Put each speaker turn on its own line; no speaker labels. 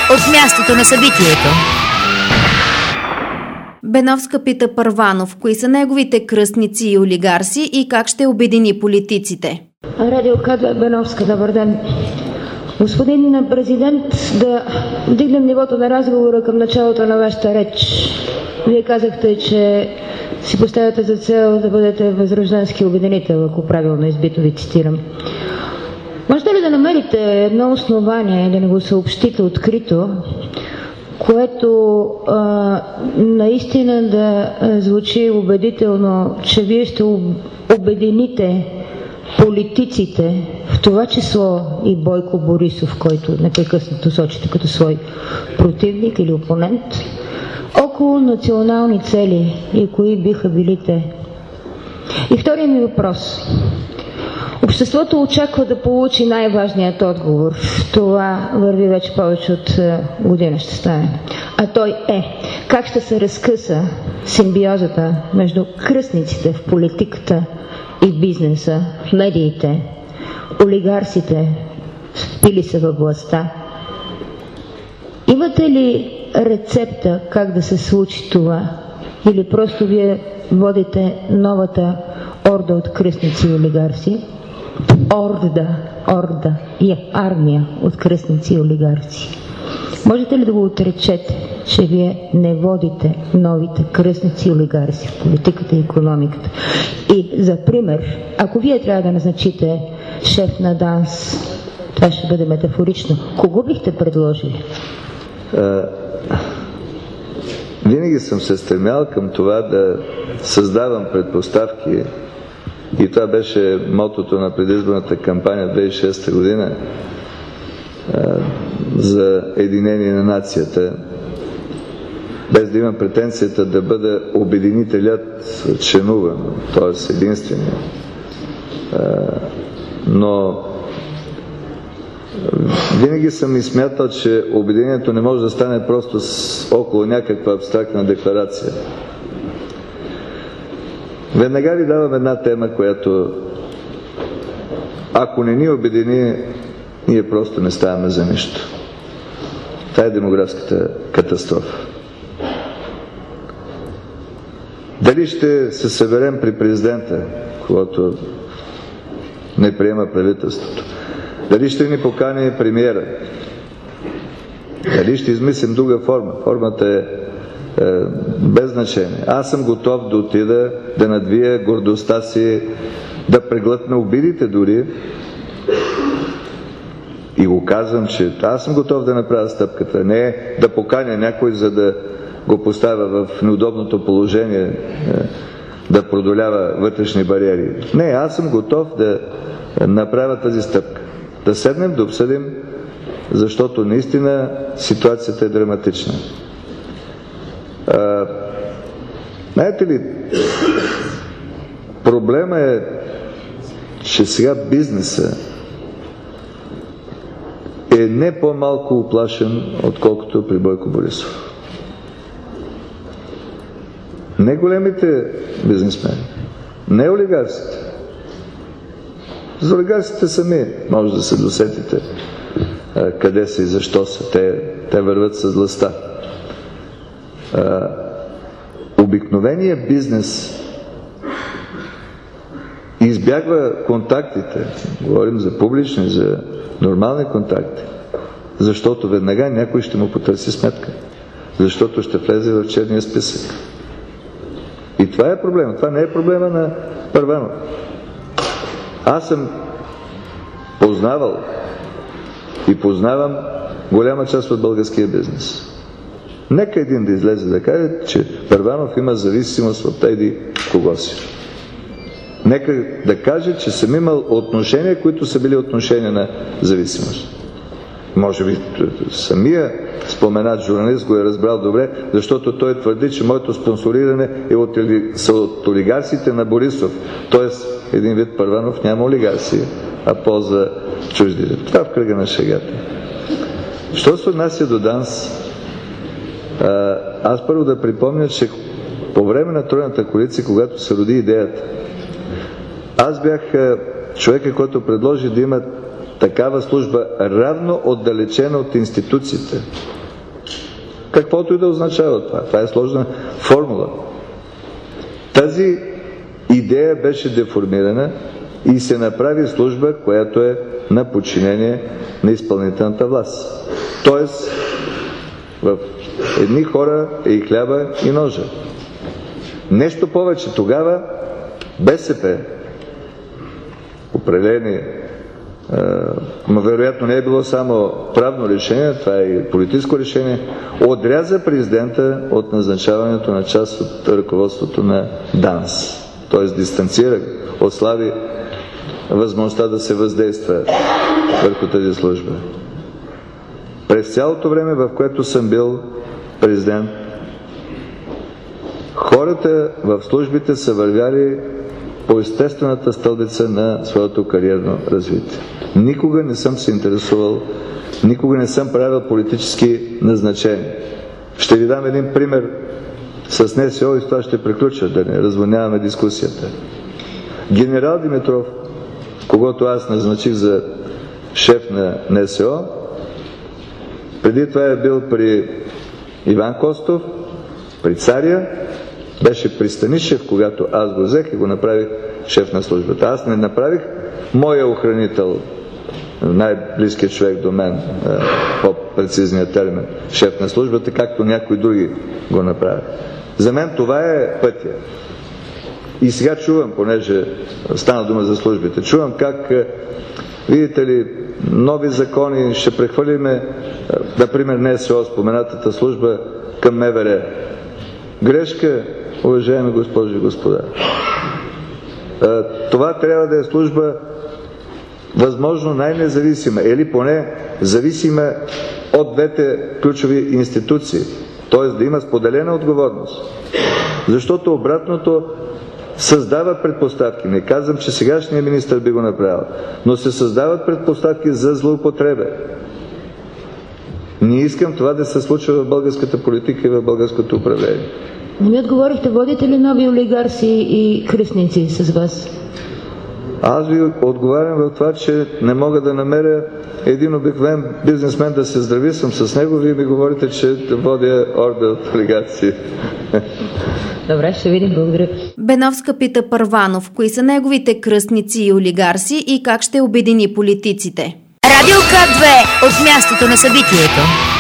от мястото на събитието. Беновска пита Първанов, кои са неговите кръстници и олигарси и как ще обедини политиците.
Радио К2 Беновска, добър ден. Господин президент, да вдигнем нивото на разговора към началото на вашата реч. Вие казахте, че си поставяте за цел да бъдете възрожденски обединител, ако правилно избито ви цитирам. Можете ли да намерите едно основание, да не го съобщите открито, което наистина да звучи убедително, че вие ще обедините политиците, в това число и Бойко Борисов, който непрекъснато сочите като свой противник или опонент, около национални цели и кои биха били те? И вторият ми въпрос. Обществото очаква да получи най-важният отговор. Това върви вече повече от година ще стане. А той е: как ще се разкъса симбиозата между кръстниците в политиката и бизнеса, в медиите, олигарсите, впили се във властта? Имате ли рецепта как да се случи това? Или просто вие водите новата орда от кръстници и олигарси? Орда и армия от кръстници и олигарси. Можете ли да го отречете, че вие не водите новите кръстници и олигарси в политиката и икономиката? И за пример, ако вие трябва да назначите шеф на ДАНС, това ще бъде метафорично, кого бихте предложили?
Винаги съм се стремял към това да създавам предпоставки, и това беше мотото на предизборната кампания 2006 година, за единение на нацията, без да имам претенцията да бъда обединителят членуван, т.е. единствения. Но винаги съм и смятал, че обединението не може да стане просто около някаква абстрактна декларация. Веднага ви давам една тема, която ако не ни обедини, ние просто не ставаме за нищо. Това е демографската катастрофа. Дали ще се съберем при президента, когато не приема правителството? Дали ще ни покани премиера? Дали ще измислим друга форма? Формата е без значение. Аз съм готов да отида, да надвия гордостта си, да преглътна обидите дори. И го казвам, че аз съм готов да направя стъпката. Не да поканя някой, за да го поставя в неудобното положение, да продолява вътрешни бариери. Не, аз съм готов да направя тази стъпка. Да седнем, да обсъдим, защото наистина ситуацията е драматична. Знаете ли, проблема е, че сега бизнеса е не по-малко уплашен, отколкото при Бойко Борисов. Не големите бизнесмени, не олигарсите. За олигарсите сами може да се досетите къде са и защо са. Те върват с властта. Обикновеният бизнес избягва контактите. Говорим за публични, за нормални контакти. Защото веднага някой ще му потърси сметка. Защото ще влезе в черния списък. И това е проблема. Това не е проблема на Първанов. Аз съм познавал и познавам голяма част от българския бизнес. Нека един да излезе да каже, че Първанов има зависимост от еди кого си. Нека да каже, че съм имал отношения, които са били отношения на зависимост. Може би самия споменат журналист го е разбрал добре, защото той твърди, че моето спонсориране е от олигарсите на Борисов. Тоест, един вид Първанов няма олигарси, а ползва чуждите. Това в кръга на шегата. Що се отнася до ДАНС, аз първо да припомня, че по време на Тройната коалиция, когато се роди идеята, аз бях човека, който предложи да има такава служба равно отдалечена от институциите. Каквото и да означава това. Това е сложна формула. Тази идея беше деформирана и се направи служба, която е на подчинение на изпълнителната власт. Тоест, в едни хора е и хляба, и ножа. Нещо повече. Тогава БСП, определени, но вероятно не е било само правно решение, това е и политическо решение, отряза президента от назначаването на част от ръководството на ДАНС. Т.е. дистанцира, отслаби възможността да се въздейства върху тази служба. През цялото време, в което съм бил президент, хората в службите са вървяли по естествената стълбица на своето кариерно развитие. Никога не съм се интересувал, никога не съм правил политически назначения. Ще ви дам един пример с НСО и с това ще приключа, да не разводняваме дискусията. Генерал Димитров, когото аз назначих за шеф на НСО, преди това е бил при Иван Костов, при Царя, беше при Станишев, когато аз го взех и го направих шеф на службата. Аз не направих моя охранител, най-близкият човек до мен, по-прецизният термин, шеф на службата, както някои други го направят. За мен това е пътя. И сега чувам, понеже стана дума за службите, чувам как, видите ли, нови закони ще прехвърлиме, например, НСО, споменатата служба, към МВР. Грешка, уважаеми госпожи и господа. Това трябва да е служба възможно най-независима, или поне зависима от двете ключови институции. Т.е. да има споделена отговорност. Защото обратното създава предпоставки. Не казвам, че сегашният министър би го направил, но се създават предпоставки за злоупотреба. Не искам това да се случва в българската политика и в българското управление.
Не ми отговорихте, водите ли нови олигарси и кръстници с вас?
Аз ви отговарям в това, че не мога да намеря един обикновен бизнесмен да се здрависам с него. Вие ми говорите, че водя орда от олигарси.
Добре, ще видим. Благодаря.
Беновска пита Първанов, кои са неговите кръстници и олигарси и как ще обедини политиците.
Радио К2 от мястото на събитието.